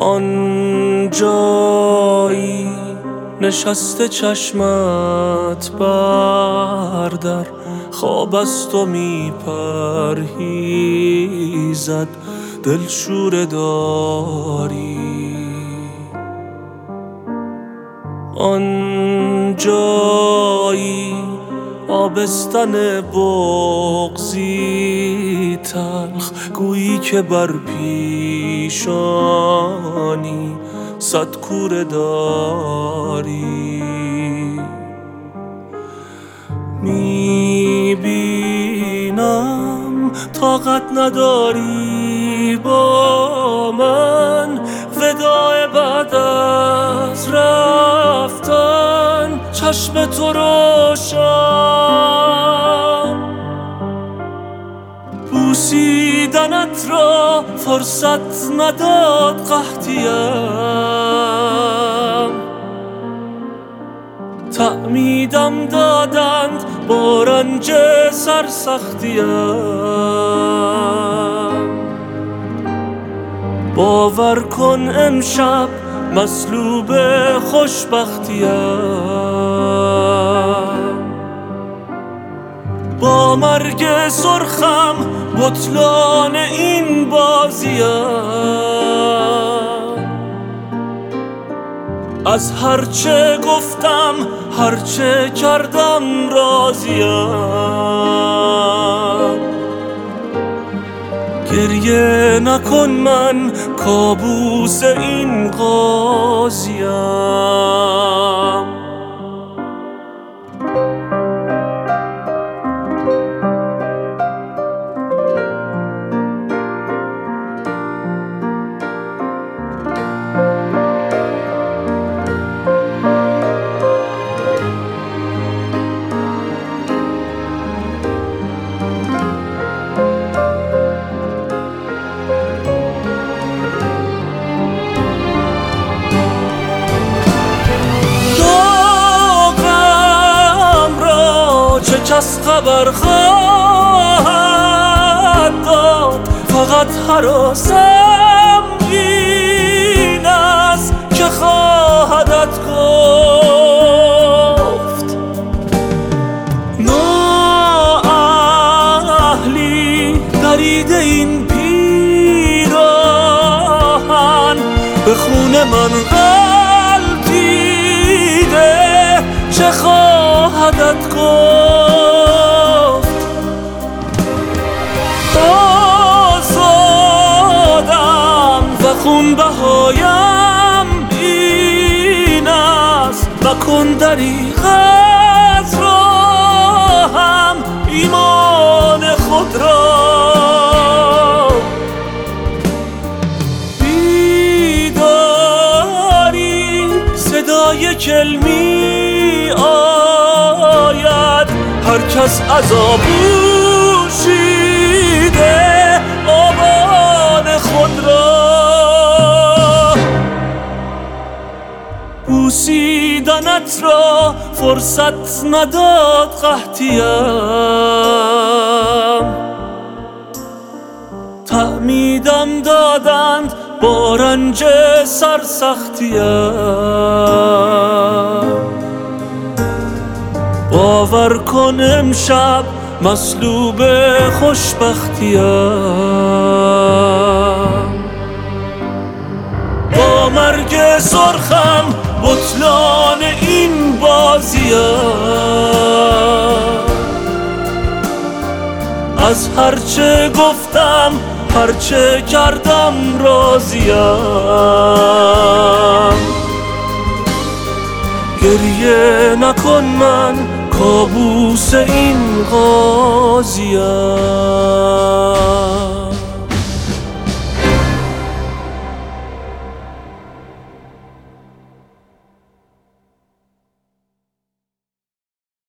آن جایی نشسته چشمت بردر، خواب است و میپرهیزد دلشوره داری. آن جایی آبستن بغضی تلخ، گویی که بر پیشانی صد کوره داری. میبینم طاقت نداری با من، وداع بعد از رفتن چشم تو روشن. بوسیدنت را فرصت نداد قحطیم، تعمیدم دادند با رنج سرسختیم. باور کن امشب مصلوب خوشبختیم، با مرگ سرخم بطلان این بازیم. از هرچه گفتم هرچه کردم راضیم. گریه نکن من کابوس این قاضیم. کس خبر خواهد داد، فقط هراسم این است که خواهدت گفت. نااهلی دریده این پیراهن، به خون من غلطیده چه خواهدت گفت. خون بهایم این است، مکن دریغ از راهم ایمان خود را. بیداری صدای کلمی آید، هر کس عذابو شیده آبان خود را. بوسیدنت را فرصت نداد قحطیم، تعمیدم دادند با رنج سرسختیم. باور کن امشب مصلوب خوشبختیم، با مرگ سرخم بطلان این بازیم. از هرچه گفتم هرچه کردم راضیم. گریه نکن من کابوس این قاضیم.